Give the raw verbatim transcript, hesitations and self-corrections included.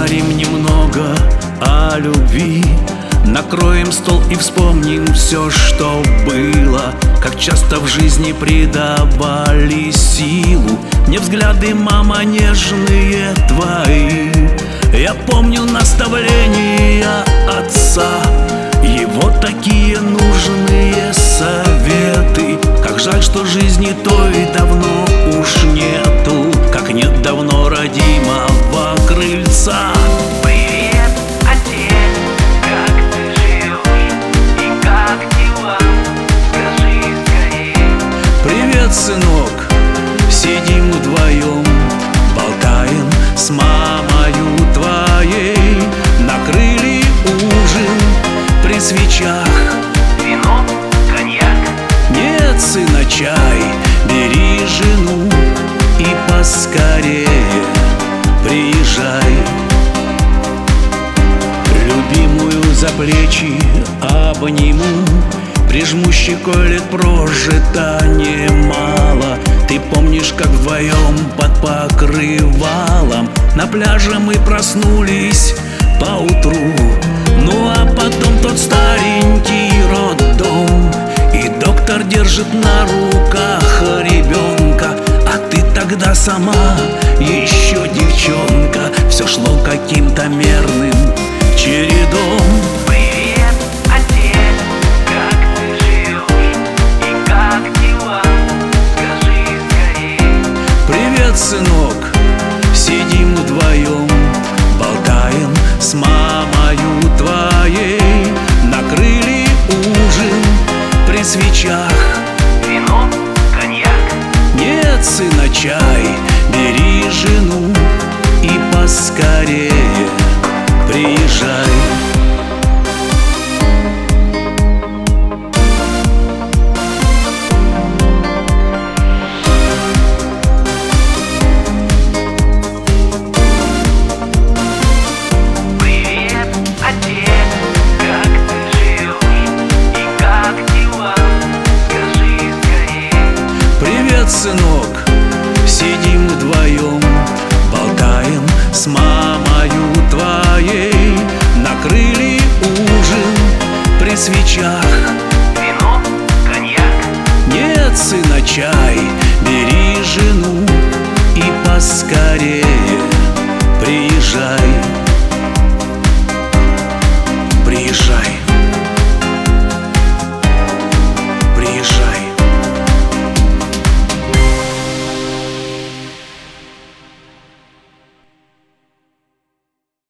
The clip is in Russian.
Поговорим немного о любви, накроем стол и вспомним все, что было. Как часто в жизни придавали силу мне взгляды, мама, нежные твои. Я помню наставления отца, его такие нужные советы. Как жаль, что жизни той давно уж нету, как нет давно родимого крыльца. Привет, отец, как ты живешь и как дела? Скажи скорее. Привет, сынок, сидим вдвоем, болтаем с мамою твоей. Накрыли ужин при свечах. Вино, коньяк. Нет, сына, чай, бери жену и поскорее приезжай. Любимую за плечи обниму, прижму щекой, лет прожито немало. Ты помнишь, как вдвоем под покрывалом на пляже мы проснулись поутру. Ну а потом тот старенький роддом, и доктор держит на руках ребенка. А ты тогда сама еще девчонка. Все шло каким-то мерным чередом. Привет, отец, как ты живешь и как дела? Скажи скорее. Привет, сынок, сидим вдвоем, болтаем с мамою твоей. Накрыли ужин при свечах. Вино, коньяк. Нет, сына, чай, бери жену и поскорее приезжай. Привет, отец, как ты живешь и как дела? Скажи скорее. Привет, сынок, сидим вдвоем, болтаем с мамою твоей. Накрыли ужин при свечах. Вино, коньяк. Нет, сына, чай, бери жену и поскорее приезжай.